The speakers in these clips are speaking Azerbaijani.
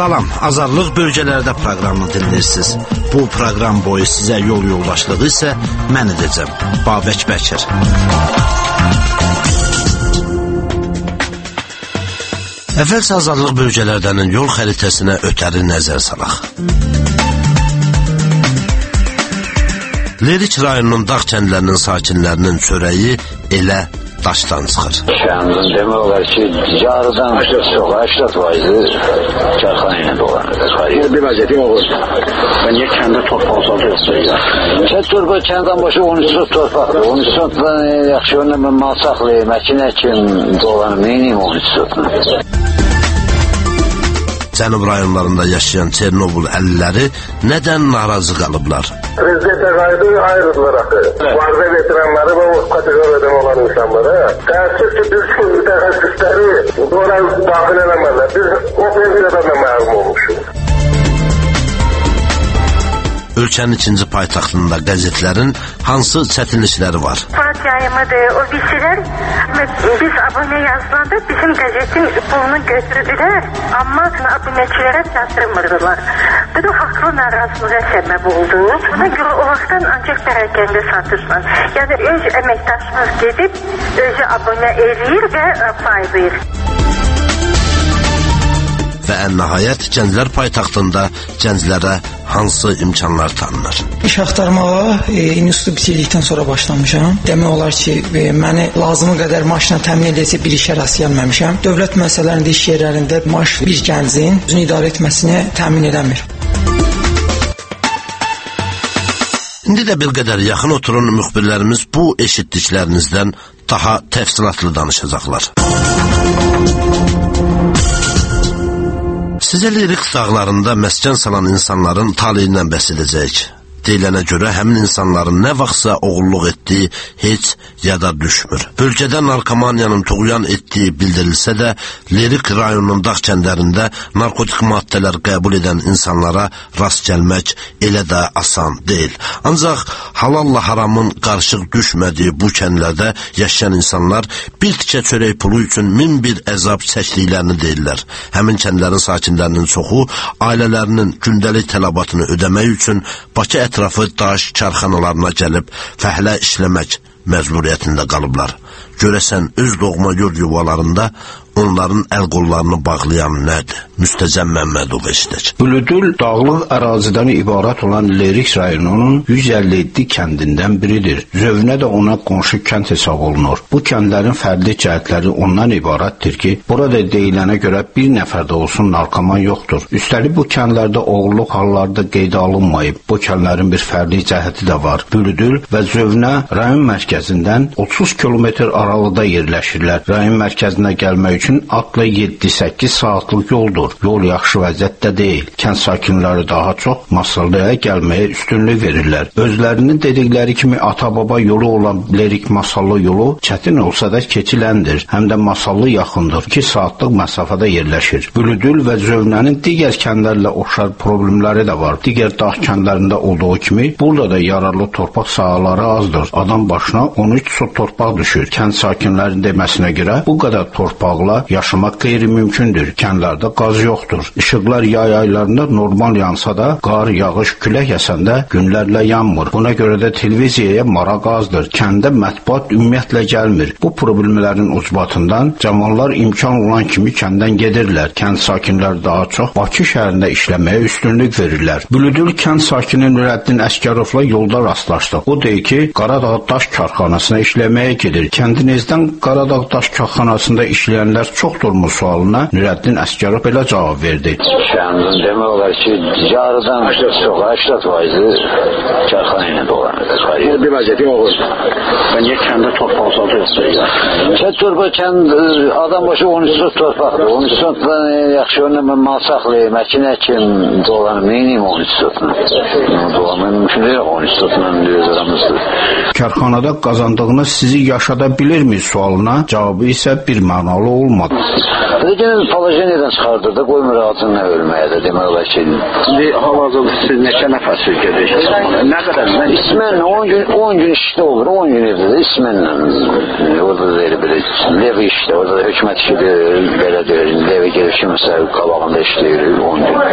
Salam, Azadlıq bölgələrdə proqramını dinləyirsiniz. Bu proqram boyu sizə yol yoldaşlığı isə mən edəcəm, Babək Bəkir. Əvvəlcə Azadlıq bölgələrdənin yol xəritəsinə ötəri nəzər salaq. Lerik rayonunun dağ kəndlərinin sakinlərinin çörəyi elə daşdan çıxır. Kəndin demək olar ki, yarıdan çox 80% çarxana ilə dolanır. Bir vəziyyəti olur. Və niyə kəndə torpaq salıyorsunuz? Kənd kənddən başı 13 sot torpaqdır. 13 sotdan yaxşı yönlə mən mal saxlayayım, məkine kim dolanır, neyiniyim 13 sotdan? Cənub rayonlarında yaşayan Çernobıl əhliləri nədən narazı qalıblar? Prezident təqaüdü ayrıldılar axı. Müharibə veteranları və o kateqoriyadan olan insanlara. Təəssüf ki, biz mütəxəssisləri ora daxil eləmədilər. Biz o pensiyadan da məhrum olmuşuq. Ölkənin ikinci paytaxtında qəzetlərin hansı çətinlikləri var? Saat yayımıdır, o bilgiler. Biz abone yazılanda bizim gazetin pulunu götürdüler ama abonecilere çatırmırdılar. Bu da haklı narazılığa sebep oldu. Buna göre o vaxtdan ancak perakende satışlar. Yani öz emektaşımız gidip özü abone eləyir və paylayır. Və ən nəhayət gənclər paytaxtında gənclərə hansı imkanlar tanınır? İş axtarmağa institutu bitirdikdən sonra başlamışam. Demək olar ki, məni lazımı qədər maaşla təmin edəcək bir işə rast gəlməmişəm. Dövlət müəssisələrində, iş yerlərində maaş bir gəncin özünü idarə etməsini təmin edəmir. İndi də bir qədər yaxın oturun, müxbirlərimiz bu eşitdiklərinizdən daha təfsilatlı danışacaqlar. Sizə Lerik dağlarında məskən salan insanların taleyindən bəhs edəcəyik. Deyilənə görə həmin insanların nə vaxtsa oğurluq etdiyi heç yada düşmür. Bölgədə narkomaniyanın tuğyan etdiyi bildirilsə də, Lerik rayonunun dağ kəndlərində narkotik maddələr qəbul edən insanlara rast gəlmək elə də asan deyil. Ancaq halalla haramın qarışıq düşmədiyi bu kəndlərdə yaşayan insanlar bir tikə çörək pulu üçün min bir əzab çəkdiklərini deyirlər. Həmin kəndlərin sakinlərinin çoxu ailələrinin gündəlik tələbatını ödəmək üçün Bakı ətrafı daş karxanalarına gəlib fəhlə işləmək məcburiyyətində qalıblar. Görəsən öz doğma yurd yuvalarında onların əl-qollarını bağlayan nədir? Müstəzəm Məmmədov eşidək. Bülüdül dağlıq ərazidən ibarət olan Lerik rayonunun 157 kəndindən biridir. Zövnə də ona qonşu kənd hesab olunur. Bu kəndlərin fərdi cəhətləri ondan ibarətdir ki, burada deyilənə görə bir nəfər də olsun narkoman yoxdur. Üstəlik bu kəndlərdə oğurluq halları da qeydə alınmayıb. Bu kəndlərin bir fərdi cəhəti də var. Bülüdül və Zövnə rayon mərkəzindən 30 kilometr aralıqda yerləşirlər. Rayon mərkəzinə gəlmək üçün atla 7-8 saatlıq yoldur. Yol yaxşı vəziyyətdə deyil. Kənd sakinləri daha çox Masallıya gəlməyə üstünlük verirlər. Özlərinin dedikləri kimi ata-baba yolu olan Lerik Masallı yolu çətin olsa da keçiləndir. Həm də Masallı yaxındır. 2 saatlıq məsafədə yerləşir. Bülüdül və Zövnənin digər kəndlərlə oxşar problemləri də var. Digər dağ kəndlərində olduğu kimi burada da yararlı torpaq sahələri azdır. Adam başına 13 sot torpaq düşür. Kənd sakinlərinin deməsinə görə bu qədər torpaqla yaşamaq qeyri-mümkündür. Kəndlərdə qaz yoxdur. İşıqlar yay aylarında normal yansa da qar, yağış, külək əsəndə günlərlə yanmır. Buna görə də televiziyaya maraq azdır. Kəndə mətbuat ümumiyyətlə gəlmir. Bu problemlərin ucbatından cavanlar imkan olan kimi kənddən gedirlər. Kənd sakinləri daha çox Bakı şəhərində işləməyə üstünlük verirlər. Bülüdül kənd sakini Nürəddin Əskərovla yolda rastlaşdıq. O deyir ki, Qaradağ daş karxanasına işləməyə gedir. Kəndinizdən Qaradağ daş karxanasında işləyənlər çoxdurmu sualına Nürəddin Əskərov belə cavab verdi. Kəndin demək olar ki, yarıdan çox 80% çarxana ilə dolanır. Bir vəziyyəti olur. Və niyə kəndə torpaq salıyorsunuz? Kənd adam başı 13 sot torpaqdır. 13 sotdan yaxşı yönlə mən mal saxlayayım, məkine kim dolanır, neyiniyim 13 sotla? Dolanmaq mümkün deyil 13 sotla aramızdır. Karxanada qazandığınız sizi yaşada bilirmi sualına cavabı isə bir mənalı olmadı. Gene palajeniyadan çıxardır da, qoymur altından ölmə. verməyə də demək olar ki, hal-hazırda siz neçə nəfər sürgədirsiniz? Nə qədər? İsmənlə 10 gün işdə olur, 10 gün evdə də İsmənlə orada da elə belə levi işdə, orada da hökumət işidir, belə deyir, levi gelir kimsə qabağında işləyir 10 gün.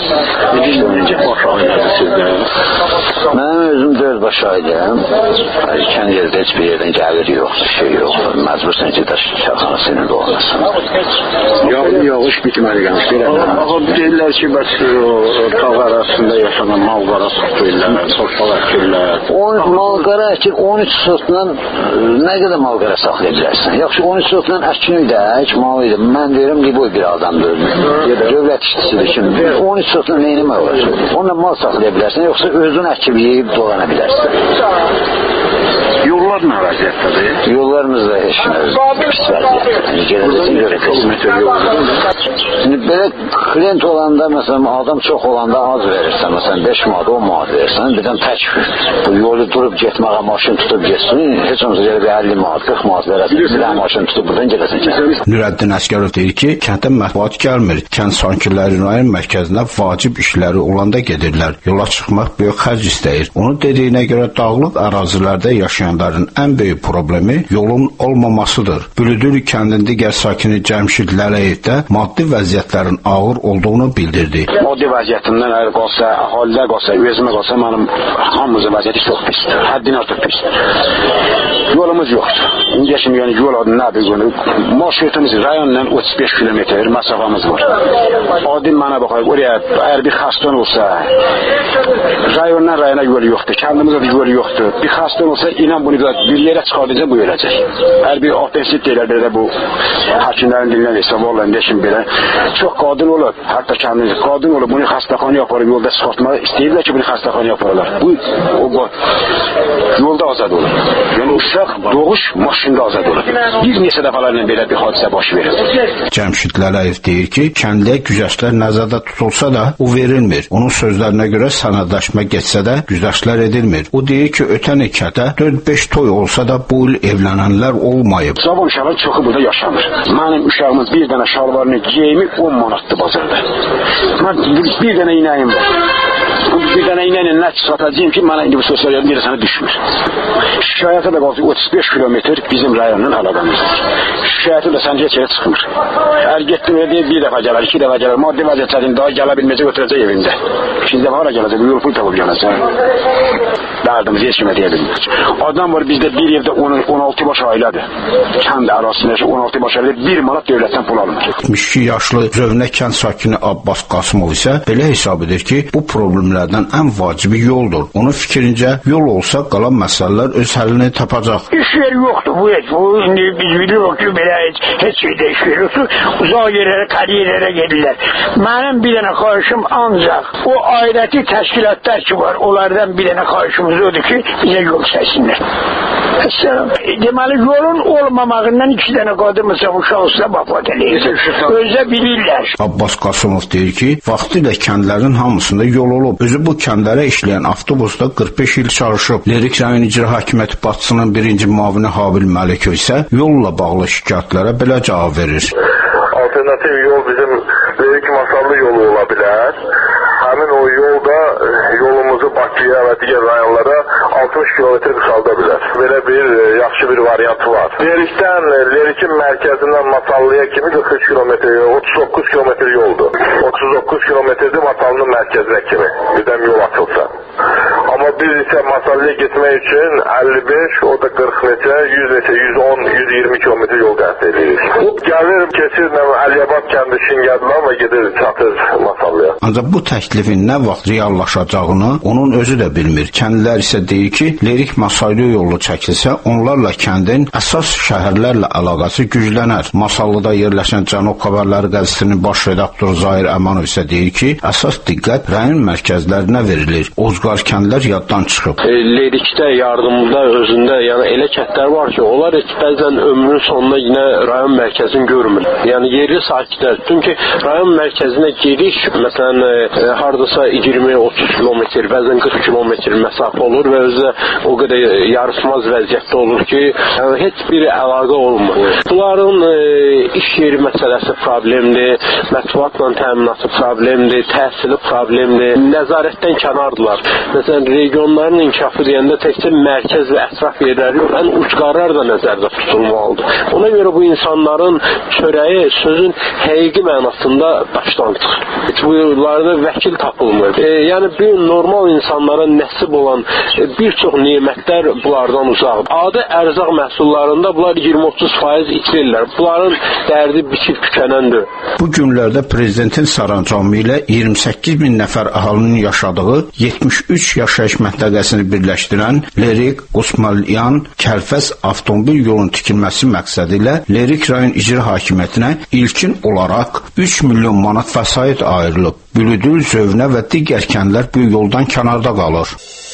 Necə baş ayladı sizdə? Mənim özüm 4 baş aylıyım. Kənd yerdə heç bir yerdən gəlir yoxdur, şey yoxdur. Məcbursan ki, çarxanası ilə dolanasın. Yağış bitməli gəlmiş. Deyirlər ki, bəs tağ arasında yaşanan malqara satırlar, torpaq əkirlər. Malqara əkir 13 sotla nə qədər malqara saxlaya bilərsən? Yaxşı 13 sotla əkin də, malı idi. Mən deyirəm ki, bu bir adamdır. Dövlət işçisidir ki, 13 sotla neyini mal var? Onunla mal saxlaya bilərsən, yoxsa özün əkib yeyib dolana bilərsən. Yollar nə vəziyyətdədir? Yollarımız da heç pis vəziyyətdir. Gələcəksin görəcəksin. Şimdi belə klient olanda, məsələn, adam çox olanda az verirsən, məsələn, 5 manat, 10 manat verirsən, birdən tək bu yolu durub getməyə maşın tutub getsin, heç olmasa gələ bir 50 manat, 40 manat verəsin, bir maşın tutub buradan gedəsin. Nurəddin Əsgərov deyir ki, kəndə mətbuat gəlmir, kənd sakinləri rayon mərkəzinə vacib işləri olanda gedirlər, yola çıxmaq böyük xərc istəyir. Onun dediyinə görə dağlıq ərazilərdə yaşayanların ən böyük problemi yolun olmamasıdır. Bülüdür kəndin digər sakini Cəmşid Lələyev də maddi vəziyyətlərin ağır olduğunu bildirdi. Maddi vəziyyətindən əgər qalsa, əhalidə qalsa, özümə qalsa, mənim hamımızın vəziyyəti çox pisdir. Həddindən artıq pisdir. Yolumuz yoxdur. İndiyə kimi yəni yol adı nədir? Marşrutumuz rayonla 35 kilometr məsafəmiz var. Adi mənə baxaq, oraya əgər bir xəstən olsa, rayondan rayona yol yoxdur, kəndimizdə də yol yoxdur. Bir xəstən olsa, inan bunu bir yerə çıxardacaq, bu öləcək. Əgər bir apensit deyilər, belə bu həkimlərin dilindən hesab olun, deşim belə. Çox qadın olur, hətta kəndimiz qadın olur, bunu xəstəxanaya aparıb, yolda çıxartmağı istəyirlər ki, bunu xəstəxanaya aparırlar. Bu, yolda azad olur. Yəni, uşaq doğuş maşında azad olur. Bir neçə dəfələrlə belə bir hadisə baş verir. Cəmşid Lələyev deyir ki, kəndliyə güzəştlər nəzərdə tutulsa da, o verilmir. Onun sözlərinə görə sənədləşmə geçsə də, güzəştlər edilmir. O deyir ki, ötən ilkədə 4-5 toy olsa da, bu il evlənənlər olmayıb. Cavan uşaqlar çoxu burada yaşamır. Mənim uşağımın bir dənə şalvarını geyimi 10 manatdır bazarda. Mən bir dənə inəyim var. Bir dənə inəylə nə satacağım ki, mənə indi bu sosial yardım yerəsənə düşmür. Şikayətə də qaldı 35 kilometr bizim rayonun əlaqəmizdir. Şikayəti də səncə heç yerə çıxmır. Əgər getdim elə deyir, bir dəfə gələr, 2 dəfə gələr, maddi vəziyyətlərin daha gələ bilməyəcək, ötürəcək evində. İkinci dəfə hara gələcək, bu yol pul tapıb gələcək. Dərdimiz heç kimə deyə bilmir. Adam var bizdə bir evdə 16 baş ailədir. Kənd ərazisində 16 baş ailədir, 1 manat dövlətdən pul alınır. 72 yaşlı Zövnə kənd sakini Abbas Qasımov isə belə hesab edir ki, bu problemlərdən ən vacibi yoldur. Onun fikrincə, yol olsa qalan məsələlər öz həllini tapacaq. İş yeri yoxdur bu heç. Bu indi biz bilirik ki, belə heç şeydə iş yeri yoxdur. Uzaq yerlərə, kariyerlərə gedirlər. Mənim bir dənə xahişim ancaq o ayrəti təşkilatlar ki var, onlardan bir dənə xahişimiz odur ki, bizə yol çəksinlər. Deməli, yolun olmamağından 2 dənə qadın məsələn uşaq olsa vəfat eləyir. Özdə bilirlər. Abbas Qasımov deyir ki, vaxtilə kəndlərin hamısında yol olub. Özü bu kəndlərə işləyən avtobusda 45 il çalışıb. Lerik rayon icra hakimiyyəti başçısının birinci müavini Habil Məlikov isə yolla bağlı şikayətlərə belə cavab verir. Alternativ yol bizim Lerik Masallı yolu ola bilər. Həmin o yolda yolumuzu Bakıya və digər rayonlara 60 kilometr qısalda bilər. Belə bir yaxşı bir variantı var. Lerikdən, Lerikin mərkəzindən Masallıya kimi 43 kilometr, 39 kilometr yoldur. 39 kilometrdir Masallının mərkəzinə kimi. Birdən yol açılsa. Amma biz isə Masallıya getmək üçün 55, o da 40 neçə, 100 neçə, 110, 120 kilometr yol qət edirik. Gəlir, keçir Əliyabad kəndi Şingədlan və gedir, çatır Masallıya. Ancaq bu təklifin nə vaxt reallaşacağını onun özü də bilmir. Kəndlilər isə deyir ki, Lerik Masallı yolu çəkilsə, onlarla kəndin əsas şəhərlərlə əlaqəsi güclənər. Masallıda yerləşən Cənub Xəbərləri qəzetinin baş redaktoru Zahir Əmanov isə deyir ki, əsas diqqət rayon mərkəzlərinə verilir. Ozqar kəndlər yaddan çıxıb. Lerikdə yardımda özündə, yəni elə kəndlər var ki, onlar heç bəzən ömrünün sonunda yenə rayon mərkəzini görmür. Yəni yerli sakinlər. Çünki rayon mərkəzinə gediş, məsələn, hardasa 20-30 kilometr, bəzən 40 kilometr məsafə olur və özü o qədər yarışmaz vəziyyətdə olur ki, yəni heç bir əlaqə olmur. Bunların iş yeri məsələsi problemdir, mətbuatla təminatı problemdir, təhsili problemdir, nəzarətdən kənardılar. Məsələn, regionların inkişafı deyəndə təkcə mərkəz və ətraf yerləri yox, ən ucqarlar da nəzərdə tutulmalıdır. Ona görə bu insanların çörəyi sözün həqiqi mənasında daşlanır. Bunlarda vəkil tapılmır. Yəni, bir normal insanlara nəsib olan bir çox nemətlər bunlardan uzaqdır. Adi ərzaq məhsullarında bunlar 20-30% itirirlər. Bunların dərdi biçib tükənəndir. Bu günlərdə prezidentin sərəncamı ilə 28 min nəfər əhalinin yaşadığı 73 yaşayış məntəqəsini birləşdirən Lerik Osmanyan Kəlfəs avtomobil yolunun tikilməsi məqsədi ilə Lerik rayon icra hakimiyyətinə ilkin olaraq 3 milyon manat vəsait ayrılıb. Bülüdül, Zövnə və digər kəndlər bu yoldan kənarda qalır.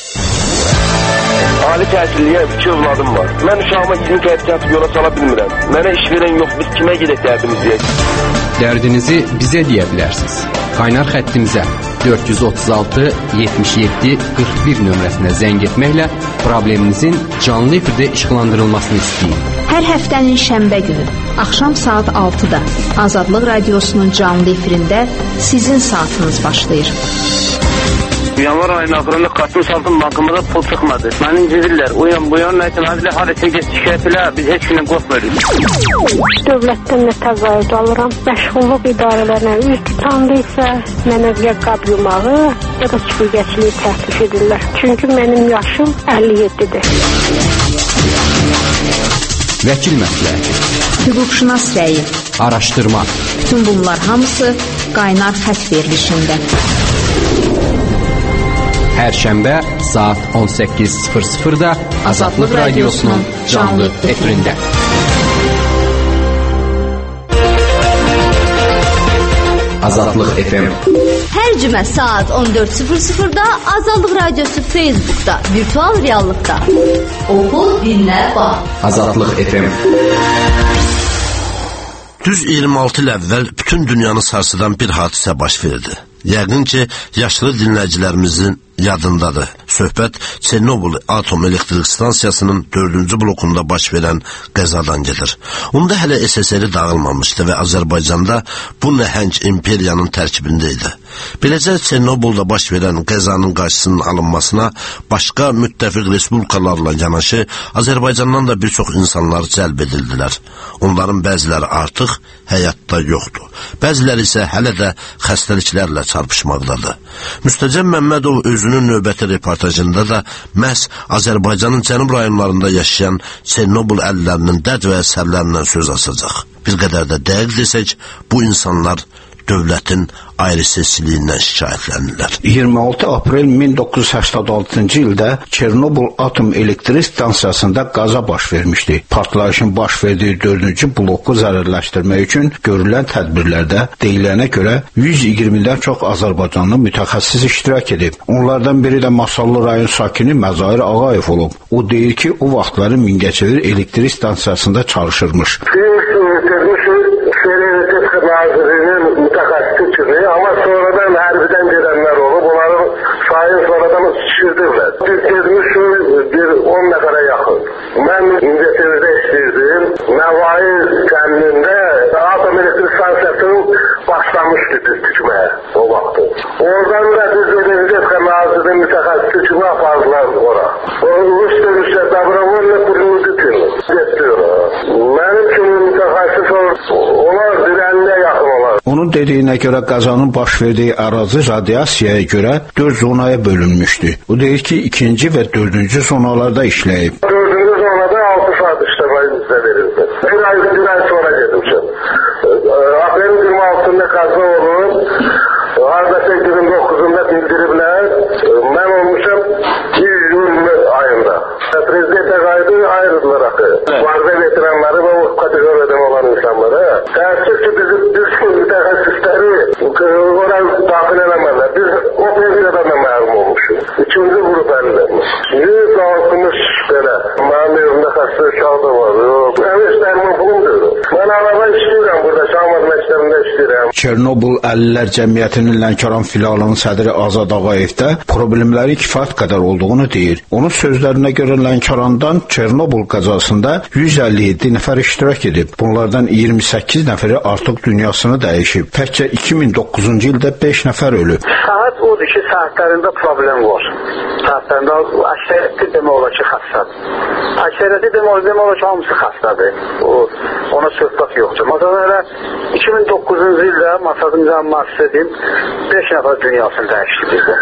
Ali təhsilliyə 2 övladım var. Mən uşağıma 20 qəpik atıb yola sala bilmirəm. Mənə iş verən yox, biz kimə gedək dərdimizi deyək? Dərdinizi bizə deyə bilərsiniz. Qaynar xəttimizə 436-77-41 nömrəsinə zəng etməklə probleminizin canlı efirdə işıqlandırılmasını istəyin. Hər həftənin şənbə günü, axşam saat 6-da Azadlıq Radiosunun canlı efirində sizin saatınız başlayır. Yanvar ayının axırında Qasım Saltın bankımıza pul çıxmadı. Məni incidirlər. Uyan bu yan nəyətəməzlə harəsə get şikayət elə, biz heç günə qorxmuyoruz. Dövlətdən nə təqaüd alıram, məşğulluq idarələrinə üz tutandı isə mənə bir qab yumağı ya da çiftçiliyi təklif edirlər. Çünki mənim yaşım 57-dir. Vəkil məsləhəti, hüquqşünas rəyi, araşdırma. Bütün bunlar hamısı qaynar xətt verilişində. Hər şənbə saat 18:00-da Azadlıq Radiosunun canlı efirində. Azadlıq FM. Hər cümə saat 14:00-da Azadlıq Radiosu Facebook'da, virtual reallıqda. Oxu, dinlə, bax. Azadlıq FM. Düz 26 il əvvəl bütün dünyanı sarsıdan bir hadisə baş verdi. Yəqin ki, yaşlı dinləyicilərimizin yadındadır. Söhbət Çernobıl atom elektrik stansiyasının 4-cü blokunda baş verən qəzadan gedir. Onda hələ SSR dağılmamışdı və Azərbaycanda bu nəhəng imperiyanın tərkibində idi. Beləcə Çernobılda baş verən qəzanın qarşısının alınmasına başqa müttəfiq respublikalarla yanaşı Azərbaycandan da bir çox insanlar cəlb edildilər. Onların bəziləri artıq həyatda yoxdur. Bəziləri isə hələ də xəstəliklərlə çarpışmaqdadır. Müstəcəb Məmmədov özünün növbəti reportajında da məhz Azərbaycanın cənub rayonlarında yaşayan Çernobıl əhlilərinin dərd və əsərlərindən söz açacaq. Bir qədər də dəqiq desək, bu insanlar dövlətin ayrı-seçiliyindən şikayətlənirlər. 26 aprel 1986-cı ildə Çernobıl atom elektrik stansiyasında qaza baş vermişdi. Partlayışın baş verdiyi 4-cü bloku zərərləşdirmək üçün görülən tədbirlərdə deyilənə görə 120-dən çox Azərbaycanlı mütəxəssis iştirak edib. Onlardan biri də Masallı rayon sakini Məzahir Ağayev olub. O deyir ki, o vaxtları Mingəçevir elektrik stansiyasında çalışırmış. Nazirinin mütəxəssisi kimi, amma sonradan hərbidən gedənlər olub, onların sayın sonradan şişirdirlər. Biz gezmişik bir 10 nəfərə yaxın. Mən Mingəçevirdə işləyirdim. Nəvai kəndində atom elektrik stansiyasının başlamışdı biz tikməyə o vaxtı. Oradan da biz Energetika Nazirinin mütəxəssisi kimi apardılar ora. O rus dönüşlə Dabrovollə Kurluditin getdiyor. Mənim kimi mütəxəssis onlar dirənliyə yaxın olar. Onun dediyinə görə qəzanın baş verdiyi ərazi radiasiyaya görə 4 zonaya bölünmüşdü. O deyir ki, 2-ci və 4-cü zonalarda işləyib. 4-cü zonada 6 saat işləməyi bizə verildi. Bir ay sonra gedmişim. Aprelin 26-sında qaza olub, hardasa 29-unda bildiriblər. Mən olmuşam 100 ayında. Prezident təqaüdü ayrıldılar axı. Müharibə veteranları və o kateqoriyadan olan insanlara. Təəssüf ki, biz mütəxəssisləri ora daxil eləmədilər. Biz o periyodan da məlum olmuşuz. 2-ci qrup əllərimiz. 160 belə. Mənim evimdə xəstə uşaq da var. Mənim işlərimin pulum deyil. Mən araba işləyirəm burada, Şahmat məktəbində işləyirəm. Çernobıl Əlillər Cəmiyyətinin Lənkəran filialının sədri Azad Ağayev də problemlərin kifayət qədər olduğunu deyir. Onun sözlərinə görə Lənkərandan Çernobıl qəzasında 157 nəfər iştirak edib. Bunlardan 28 nəfəri artıq dünyasını dəyişib. Təkcə 2009-cu ildə 5 nəfər ölüb. Saat odur ki, saatlarında problem var. Saatlarında əksəriyyəti demək olar ki, xəstədir. Əksəriyyəti demək olar ki, hamısı xəstədir. Ona söhbət yoxdur. Məsələn, 2009-cu ildə Masadın cəmiyyəti dedim, 5 nəfər dünyasını dəyişdirdi.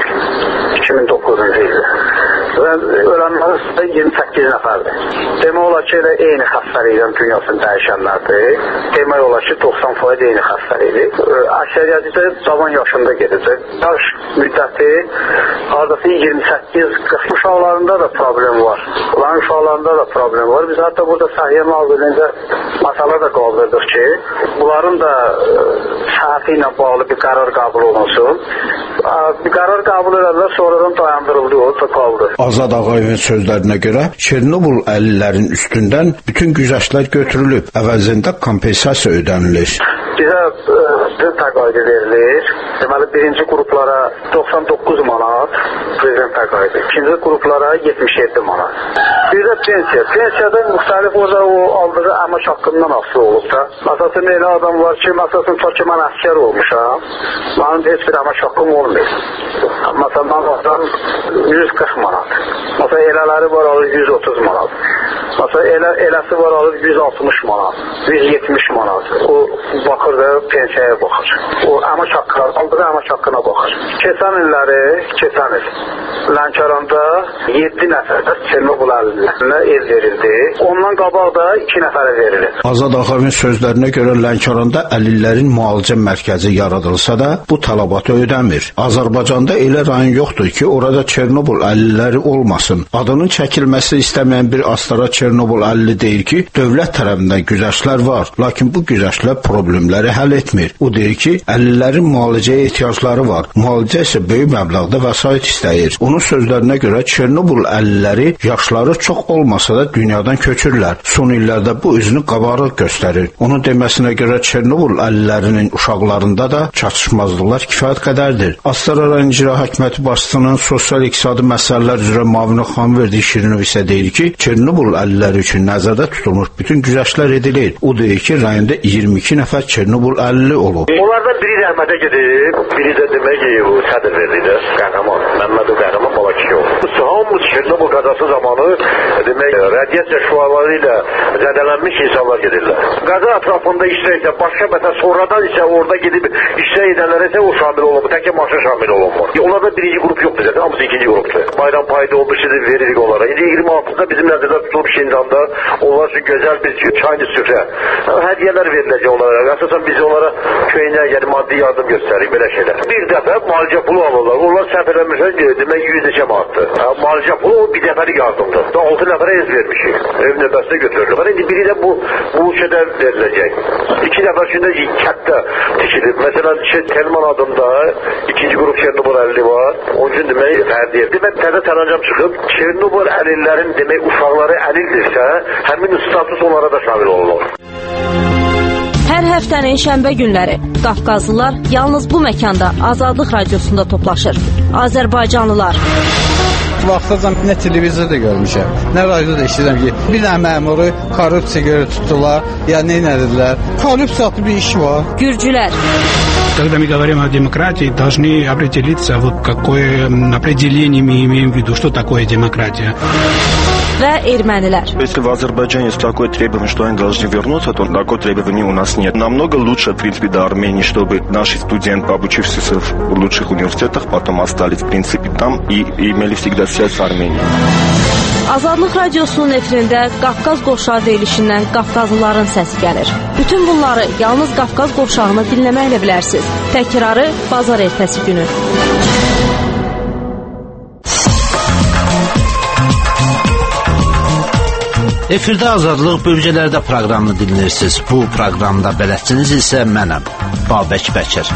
2009-cu ildə. Və ölənlərin üstündə 28 nəfərdir. Demək olar ki, eyni xəstəliklə dünyasını dəyişənlərdir. Demək olar ki, 90% eyni xəstəlikdir. Əksəriyyəti də cavan yaşında gedəcək. Yaş müddəti hardasa 28-40 uşaqlarında da problem var. Onların uşaqlarında da problem var. Biz hətta burada Səhiyyə Nazirliyində məsələ də qaldırdıq ki, bunların da səhəti ilə bağlı bir qərar qəbul olunsun. Bir qərar qəbul edələr, sonradan dayandırıldı, o da qaldı. Azad Ağayevin sözlərinə görə Çernobıl əlillərin üstündən bütün güzəştlər götürülüb, əvəzində kompensasiya ödənilir. Bizə təqaüdü verilir. Deməli, birinci qruplara 99 manat prezident təqaüdü, ikinci qruplara 77 manat. Bir də pensiya. Pensiyada müxtəlif orada o aldığı əmək haqqından asılı olub da. Məsələn, elə adam var ki, məsələn, çox ki, mən əskər olmuşam, mənim heç bir əmək haqqım olmuyor. Məsələn, mən oradan 140 manat. Məsələn, elələri var alır 130 manat. Məsələn, eləsi var alır 160 manat, 170 manat. O baxır da pensiyaya baxır. O əmək haqqına, aldığı əmək haqqına baxır. Keçən il Lənkəranda 7 nəfərdə Çernobıl əlillərinə ev verildi. Ondan qabaq da 2 nəfərə verilir. Azad Ağayevin sözlərinə görə Lənkəranda əlillərin müalicə mərkəzi yaradılsa da bu tələbatı ödəmir. Azərbaycanda elə rayon yoxdur ki, orada Çernobıl əlilləri olmasın. Adının çəkilməsi istəməyən bir Astara Çernobıl əlilli deyir ki, dövlət tərəfindən güzəştlər var, lakin bu güzəştlər problemləri həll etmir. O deyir ki, əlillərin müalicəyə ehtiyacları var. Müalicə isə böyük məbləğdə vəsait istəyir. Onun sözlərinə görə Çernobıl əlilləri yaşları çox olmasa da dünyadan köçürlər. Son illərdə bu üzünü qabarıq göstərir. Onun deməsinə görə Çernobıl əlillərinin uşaqlarında da çatışmazlıqlar kifayət qədərdir. Astara rayon İcra Hakimiyyəti başçısının sosial-iqtisadi məsələlər üzrə müavini Xanverdi Şirinov isə deyir ki, Çernobıl əlilləri üçün nəzərdə tutulmuş bütün güzəştlər edilir. O deyir ki, rayonda 22 nəfər Çernobıl əlilli olub. Onlardan biri rəhmətə gedib, biri də demək ki, o sədr verdi, Qəhrəman, Məmmədov Qəhrəman Balakişov. Hamı Çernobıl qəzası zamanı demək, radiasiya şüaları ilə zədələnmiş insanlar gedirlər. Qəza ətrafında işləyirsə, başqa məsələ sonradan isə orada gedib işləyə edənlərə isə o şamil olunmur, təkcə maşın şamil olunmur. Onlarda birinci qrup yoxdur zaten, hamısı ikinci qrupdur. Bayram payda olmuşdur, veririk onlara. İndi 26-da bizim nəzərdə tutulub Şindanda onlar üçün gözəl bir çaylı süfrə. Hədiyyələr veriləcək onlara. Əsasən biz onlara köyünə, yəni maddi yardım göstərik, belə şeylər. Bir dəfə müalicə pulu alırlar. Onlar səhv eləmişlər, demək 100 neçə manatdır. Müalicə pulu o bir dəfəlik yardımdır. 6 nəfərə ez vermişik. Ev növbəsində götürülür. İndi biri də bu şeydə veriləcək. 2 nəfər üçün də kətdə tikilib. Məsələn, Telman adında ikinci qrup Çernobıl əlilli var. Onun üçün demək fərdi evdir. Mən təzə sərəncam çıxıb Çernobıl əlillərin demək uşaqları əlildirsə, həmin status onlara da şamil olunur. Hər həftənin şənbə günləri Qafqazlılar yalnız bu məkanda Azadlıq Radiosunda toplaşır. Azərbaycanlılar. Vaxtacan nə televizorda görmüşəm, nə radioda eşidirəm ki, bir dənə məmuru korrupsiya görə tutdular, ya nə edilər. Korrupsiya adlı bir iş var. Gürcülər. Когда мы говорим о демократии, должны определиться, вот какое определение мы имеем в виду, что такое демократия. Və ermənilər. Если в Азербайджане есть такое требование, что они должны вернуться, то такое требование у нас нет. Намного лучше, в принципе, до Армении, чтобы наши студенты, обучившиеся в лучших университетах, потом остались, в принципе, там и имели всегда связь с Арменией. Azadlıq Radiosunun efirində Qafqaz qovşağı verilişindən Qafqazlıların səsi gəlir. Bütün bunları yalnız Qafqaz qovşağını dinləməklə bilərsiniz. Təkrarı bazar ertəsi günü. Efirdə Azadlıq bölgələrdə proqramını dinləyirsiniz. Bu proqramda bələdçiniz isə mənəm, Babək Bəkir.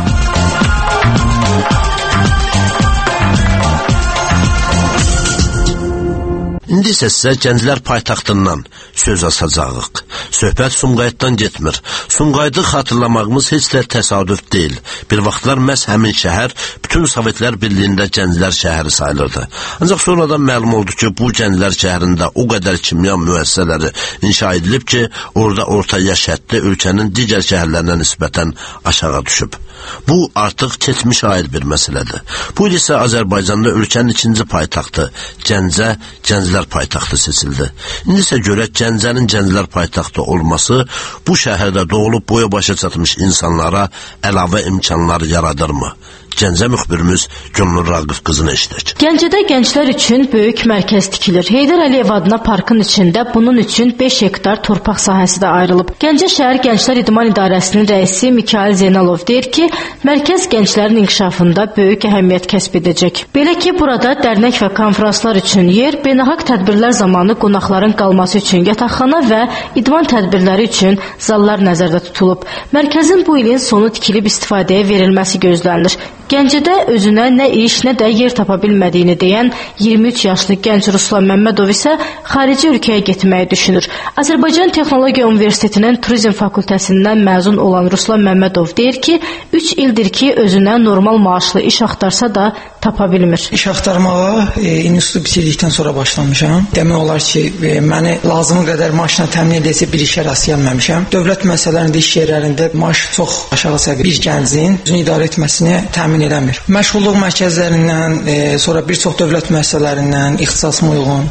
İndi isə sizə Gənclər paytaxtından söz açacağıq. Söhbət Sumqayıtdan getmir. Sumqayıtı xatırlamağımız heç də təsadüf deyil. Bir vaxtlar məhz həmin şəhər bütün Sovetlər Birliyində Gənclər şəhəri sayılırdı. Ancaq sonradan məlum oldu ki, bu Gənclər şəhərində o qədər kimya müəssisələri inşa edilib ki, orada orta yaş həddi ölkənin digər şəhərlərinə nisbətən aşağı düşüb. Bu artıq keçmiş aid bir məsələdir. Bu il isə Azərbaycanda ölkənin ikinci paytaxtı Gəncə, Gənclər paytaxtı seçildi. İndi isə görək Gəncənin Gənclər paytaxtı olması bu şəhərdə doğulub boya başa çatmış insanlara əlavə imkanlar yaradırmı? Gəncə müxbirimiz Gönül Raqif qızını eşidək. Gəncədə gənclər üçün böyük mərkəz tikilir. Heydər Əliyev adına parkın içində bunun üçün 5 hektar torpaq sahəsi də ayrılıb. Gəncə şəhər Gənclər İdman İdarəsinin rəisi Mikayıl Zeynalov deyir ki, mərkəz gənclərin inkişafında böyük əhəmiyyət kəsb edəcək. Belə ki, burada dərnək və konferanslar üçün yer, beynəlxalq tədbirlər zamanı qonaqların qalması üçün yataqxana və idman tədbirləri üçün zallar nəzərdə tutulub. Mərkəzin bu ilin sonu tikilib istifadəyə verilməsi gözlənilir. Gəncədə özünə nə iş, nə də yer tapa bilmədiyini deyən 23 yaşlı gənc Ruslan Məmmədov isə xarici ölkəyə getməyi düşünür. Azərbaycan Texnologiya Universitetinin Turizm Fakültəsindən məzun olan Ruslan Məmmədov deyir ki, 3 ildir ki, özünə normal maaşlı iş axtarsa da tapa bilmir. İş axtarmağa institutu bitirdikdən sonra başlamışam. Demək olar ki, məni lazımı qədər maaşla təmin edəcək bir işə rast gəlməmişəm. Dövlət müəssisələrində, iş yerlərində maaş çox aşağı səviyyə bir gəncin özünü idarə etməsini təmin edəmir. Məşğulluq mərkəzlərindən, sonra bir çox dövlət müəssisələrindən ixtisasıma uyğun,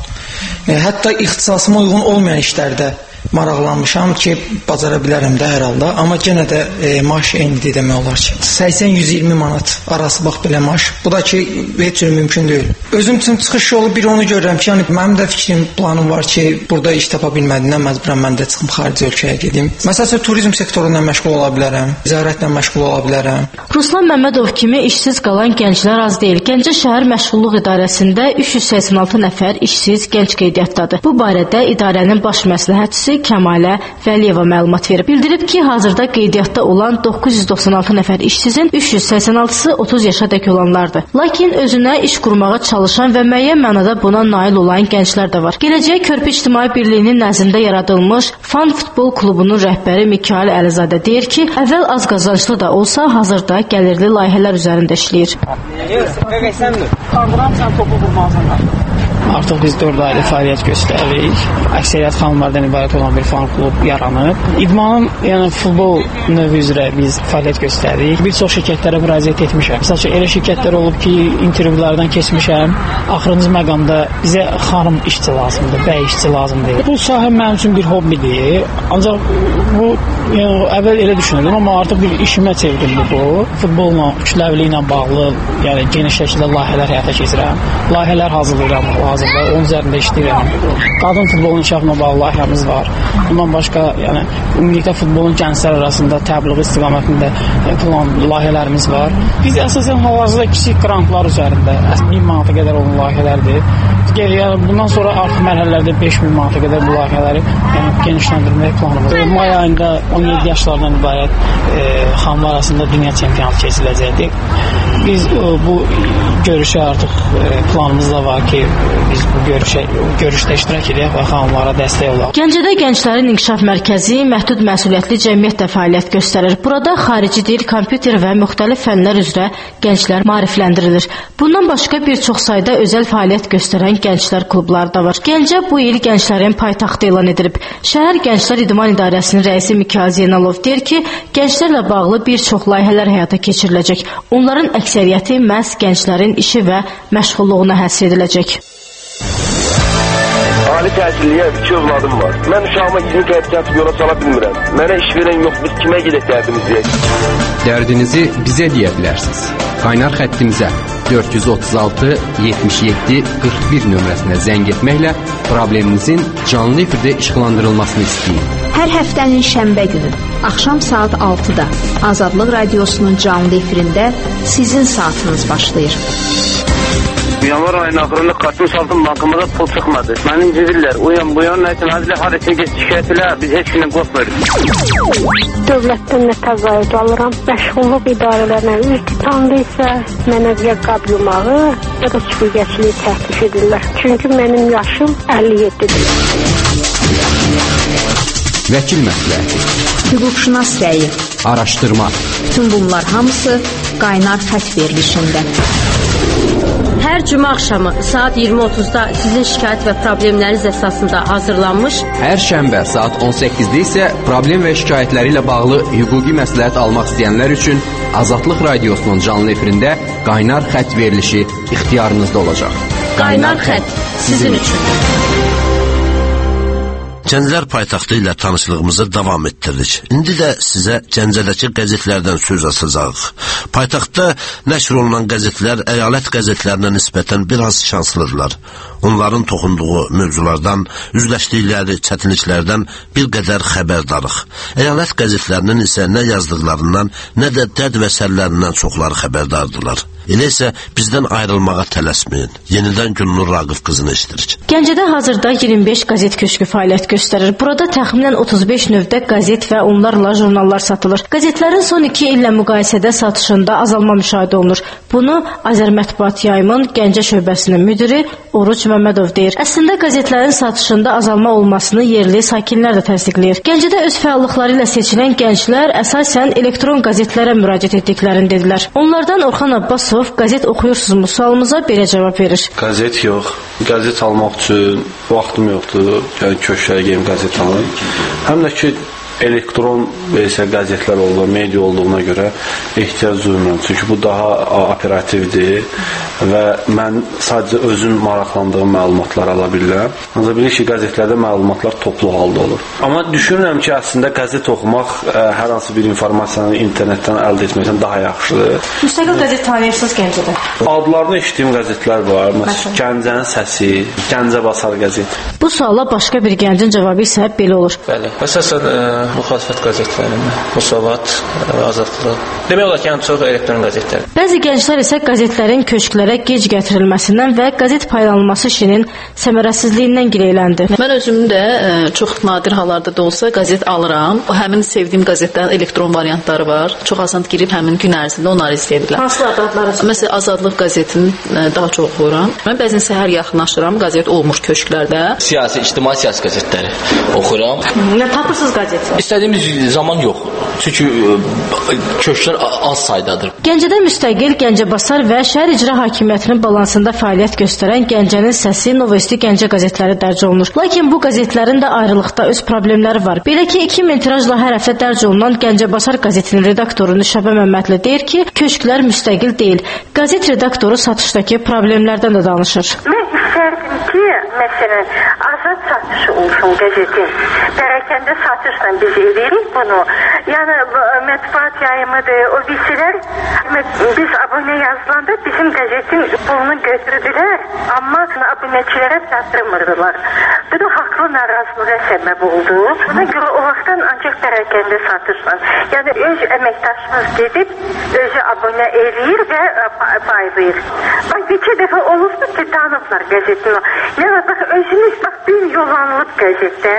hətta ixtisasıma uyğun olmayan işlərdə maraqlanmışam ki, bacara bilərəm də hər halda, amma yenə də maaş eynidir demək olar ki. 80-120 manat arası bax belə maaş. Bu da ki, heç cür mümkün deyil. Özüm üçün çıxış yolu bir onu görürəm ki, yəni mənim də fikrim, planım var ki, burada iş tapa bilmədiyindən məcburən mən də çıxım xarici ölkəyə gedim. Məsələn, turizm sektorundan məşğul ola bilərəm, ticarətlə məşğul ola bilərəm. Ruslan Məmmədov kimi işsiz qalan gənclər az deyil. Gəncə şəhər məşğulluq idarəsində 386 nəfər işsiz gənc qeydiyyatdadır. Bu barədə idarənin baş məsləhətçisi Kəmalə Vəliyeva məlumat verib. Bildirib ki, hazırda qeydiyyatda olan 996 nəfər işsizin 386-sı 30 yaşa dək olanlardır. Lakin özünə iş qurmağa çalışan və müəyyən mənada buna nail olan gənclər də var. Gələcək Körpü İctimai Birliyinin nəzdində yaradılmış Fan Futbol Klubunun rəhbəri Mikayıl Əlizadə deyir ki, əvvəl az qazanclı da olsa, hazırda gəlirli layihələr üzərində işləyir. Artıq biz 4 ayda fəaliyyət göstəririk. Əksəriyyət xanımlardan ibarət olan bir fan klub yaranıb. İdmanın, yəni futbol növü üzrə biz fəaliyyət göstəririk. Bir çox şirkətlərə müraciət etmişəm. Məsələn, elə şirkətlər olub ki, intervyulardan keçmişəm. Axırıncı məqamda bizə xanım işçi lazımdır, bəy işçi lazımdır. Bu sahə mənim üçün bir hobbidir. Ancaq bu, yəni, əvvəl elə düşünürdüm, amma artıq bir işimə çevrildi bu. Futbolla, kütləviliklə bağlı, yəni geniş şəkildə layihələr həyata keçirəm. Layihələr hazırlayıram. Onun üzərində işləyirəm. Qadın futbolunun inkişafına bağlı layihəmiz var. Bundan başqa, yəni ümumilikdə futbolun gənclər arasında təbliği istiqamətində plan layihələrimiz var. Biz əsasən hal-hazırda kiçik qrantlar üzərində 1000 manata qədər olan layihələrdir. Yəni bundan sonra artıq mərhələlərdə 5000 manata qədər bu layihələri genişləndirmək planımızdır. May ayında 17 yaşlardan ibarət xanımlar arasında dünya çempionatı keçiriləcəkdir. Biz bu görüşə artıq planımız da var ki, biz bu görüşdə iştirak edək və xanımlara dəstək olaq. Gəncədə Gənclərin İnkişaf Mərkəzi məhdud məsuliyyətli cəmiyyətlə fəaliyyət göstərir. Burada xarici dil, kompüter və müxtəlif fənlər üzrə gənclər maarifləndirilir. Bundan başqa bir çox sayda özəl fəaliyyət göstərən gənclər klubları da var. Gəncə bu il gənclərin paytaxtı elan edilib. Şəhər Gənclər İdman İdarəsinin rəisi Mikayıl Zeynalov deyir ki, gənclərlə bağlı bir çox layihələr həyata keçiriləcək. Onların əksəriyyəti məhz gənclərin işi və məşğulluğuna həsr ediləcək. Ali təhsilliyə 2 övladım var. Mən uşağıma 20 qəpik atıb yola sala bilmirəm. Mənə iş verən yox, biz kimə gedək dərdimizi? Dərdinizi bizə deyə bilərsiniz. Qaynar xəttimizə 436 77 41 nömrəsinə zəng etməklə probleminizin canlı efirdə işıqlandırılmasını istəyin. Hər həftənin şənbə günü axşam saat 6-da Azadlıq Radiosunun canlı efirində sizin saatınız başlayır. Yanvar ayının axırında kartımı saldım, bankamda pul çıxmadı. Məni incidirlər. Uyan bu yan nəysə mənə hadisə şikayət elə, biz heç kindən qorxmuruq. Dövlətdən nə təqaüd alıram, məşğulluq idarələrinə üz tutandıysa, mənə ya qab yumağı, ya da süpürgəçiliyi təklif edirlər. Çünki mənim yaşım 57-dir. Vəkil məsləhəti, hüquqşünas rəyi, araşdırma. Bütün bunlar hamısı qaynar xətt verilişində. Hər cümə axşamı saat 20:30-da sizin şikayət və problemləriniz əsasında hazırlanmış. Hər şənbə saat 18-də isə problem və şikayətləri ilə bağlı hüquqi məsləhət almaq istəyənlər üçün Azadlıq Radiosunun canlı efirində qaynar xətt verilişi ixtiyarınızda olacaq. Qaynar xətt sizin üçün. Gənclər paytaxtı ilə tanışlığımızı davam etdiririk. İndi də sizə Gəncədəki qəzetlərdən söz açacağıq. Paytaxtda nəşr olunan qəzetlər əyalət qəzetlərinə nisbətən biraz şanslıdırlar. Onların toxunduğu mövzulardan, üzləşdikləri çətinliklərdən bir qədər xəbərdarıq. Əyalət qəzetlərinin isə nə yazdıqlarından, nə də dəd və sərlərindən çoxları xəbərdardırlar. Elə isə bizdən ayrılmağa tələsməyin. Yenidən Gülnur Raqif qızını eşidirik. Gəncədə hazırda 25 qəzet köşkü fəaliyyət göstərir. Burada təxminən 35 növdə qəzet və onlarla jurnallar satılır. Qəzetlərin son 2 illə müqayisədə satışında azalma müşahidə olunur. Bunu Azərmətbuat Yayımın Gəncə şöbəsinin müdiri Oruç Məmmədov deyir. Əslində qəzetlərin satışında azalma olmasını yerli sakinlər də təsdiqləyir. Gəncədə öz fəallıqları ilə seçilən gənclər əsasən elektron qəzetlərə müraciət etdiklərini dedilər. Onlardan Orxan Abbasov qəzet oxuyursunuzmu sualımıza belə cavab verir. Qəzet yox. Qəzet almaq üçün vaxtım yoxdur. Yəni köşklərə gəlib qəzet alım. Həm də ki elektron versə qəzetlər olur, media olduğuna görə ehtiyac duymuram. Çünki bu daha operativdir və mən sadəcə özüm maraqlandığım məlumatlar ala bilirəm. Ancaq bilir ki, qəzetlərdə məlumatlar toplu halda olur. Amma düşünürəm ki, əslində qəzet oxumaq hər hansı bir informasiyanı internetdən əldə etməkdən daha yaxşıdır. Müstəqil qəzet tanıyırsınız Gəncədə? Adlarını eşitdiyim qəzetlər var. Məsələn, Gəncənin Səsi, Gəncə Basar qəzet. Bu suala başqa bir gəncin cavabı isə belə olur. Bəli. Əsasən müxalifət qəzetlərində, Musavat, Azadlıq. Demək olar ki, yəni çox elektron qəzetlər. Bəzi gənclər isə qəzetlərin köşklərə gec gətirilməsindən və qəzet paylanılması işinin səmərəsizliyindən girəyləndi. Mən özüm də çox nadir hallarda da olsa qəzet alıram. Həmin sevdiyim qəzetlərin elektron variantları var. Çox asan girib həmin gün ərzində onları izləyə bilərəm. Hansı adları? Məsələn, Azadlıq qəzetini daha çox oxuyuram. Mən bəzən səhər yaxınlaşıram, qəzet olmur köşklərdə. Siyasi, ictimai siyasi qəzetləri oxuyuram. Nə tapırsınız qəzet? İstədiyimiz zaman yox. Çünki köşklər az saydadır. Gəncədə müstəqil Gəncəbasar və şəhər icra hakimiyyətinin balansında fəaliyyət göstərən Gəncənin Səsi, Novosti Gəncə qəzetləri dərc olunur. Lakin bu qəzetlərin də ayrılıqda öz problemləri var. Belə ki, 2000 tirajla hər həftə dərc olunan Gəncəbasar qəzetinin redaktoru Nüşabə Məmmədli deyir ki, köşklər müstəqil deyil. Qəzet redaktoru satışdakı problemlərdən də danışır. Mən istərdim ki, məsələn, azad satışı olsun qəzetin. Pərakəndə satışla biz edirik bunu. Yəni, mətbuat yayımıdır, o birisilər, biz abunə yazılanda bizim qəzetin pulunu götürdülər, amma abunəçilərə çatdırmırdılar. Bu da haqlı narazılığa səbəb oldu. Buna görə o vaxtdan ancaq pərakəndə satışla. Yəni, öz əməkdaşımız gedib, özü abunə eləyir və paylayır. Bax, iki dəfə olubdu ki, tanıblar qəzetini. Yəni, bax, özümüz, bax, bir yolanlıq qəzetdə,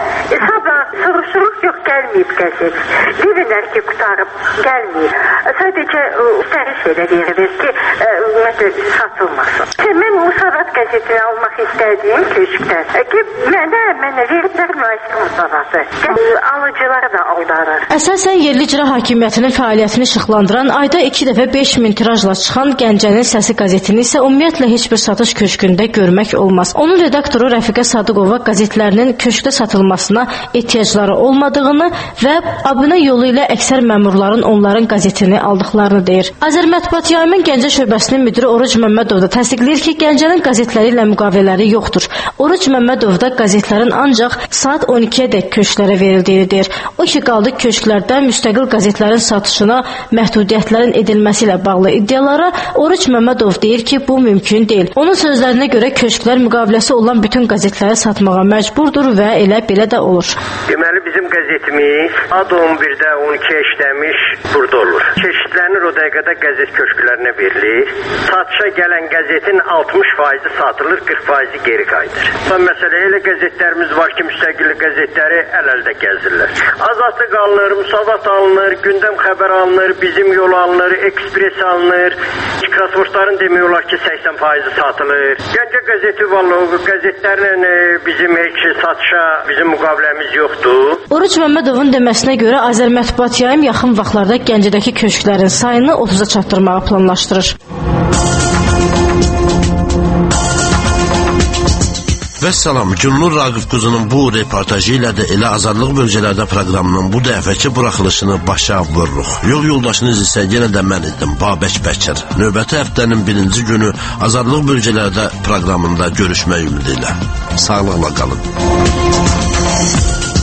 sabah soruşuruq, yox, gəlməyib qəzet. Deyirlər ki, qutarıb, gəlməyib. Sadəcə, səhriş elə verilir ki, satılmasın. Mən Musavat qəzetini almaq istədiyim köşkdən ki, mənə veriblər müasir Musavatı. Alıcıları da aldarır. Əsasən, yerli icra hakimiyyətinin fəaliyyətini işıqlandıran ayda 2 dəfə 5000 tirajla çıxan Gəncənin Səsi qəzetini isə ümumiyyətlə heç bir satış köşkündə görmək olmaz. Onun redaktoru Rəfiqə Sadıqova qəzetlərinin köşkdə satılmasına ehtiyacları olmadığını və abunə yolu ilə əksər məmurların onların qəzetini aldıqlarını deyir. Azərmətbuat Yayımın Gəncə şöbəsinin müdiri Oruç Məmmədov da təsdiqləyir ki, Gəncənin qəzetləri ilə müqavilələri yoxdur. Oruç Məmmədov da qəzetlərin ancaq saat 12-ədək köşklərə verildiyini deyir. O ki, qaldı köşklərdə müstəqil qəzetlərin satışına məhdudiyyətlərin edilməsi ilə bağlı iddialara Oruç Məmmədov deyir ki, bu mümkün deyil. Onun sözlərinə görə köşklər müqaviləsi olan bütün qəzetləri satmağa məcburdur və elə belə də olur. Deməli bizim qəzetimiz ad 11-də 12 işləmiş burada olur. Çeşidlənir o dəqiqədə qəzet köşklərinə verilir. Satışa gələn qəzetin 60% satılır, 40% geri qayıdır. Məsələ elə qəzetlərimiz var ki, müstəqillik qəzetləri əl-əldə gəzirlər. Azadlıq alınır, Müsavat alınır, Gündəm xəbər alınır, Bizim yol alınır, Ekspres alınır. Krasvortların demək olar ki 80% satılır. Gəncə qəzeti vallahi qəzetlərlə bizim heç satışa bizim müqaviləmiz yoxdur. Oruc Məmmədovun deməsinə görə Azərmətbuat Yayım yaxın vaxtlarda Gəncədəki köşklərin sayını 30-a çatdırmağı planlaşdırır. Vəssalam, Gülnur Raqif qızının bu reportajı ilə də elə azadlıq bölgələrdə proqramının bu dəfəki buraxılışını başa vururuq. Yol yoldaşınız isə yenə də mən idim, Babək Bəkir. Növbəti həftənin 1-ci günü azadlıq bölgələrdə proqramında görüşmək ümidi ilə. Sağlıqla qalın.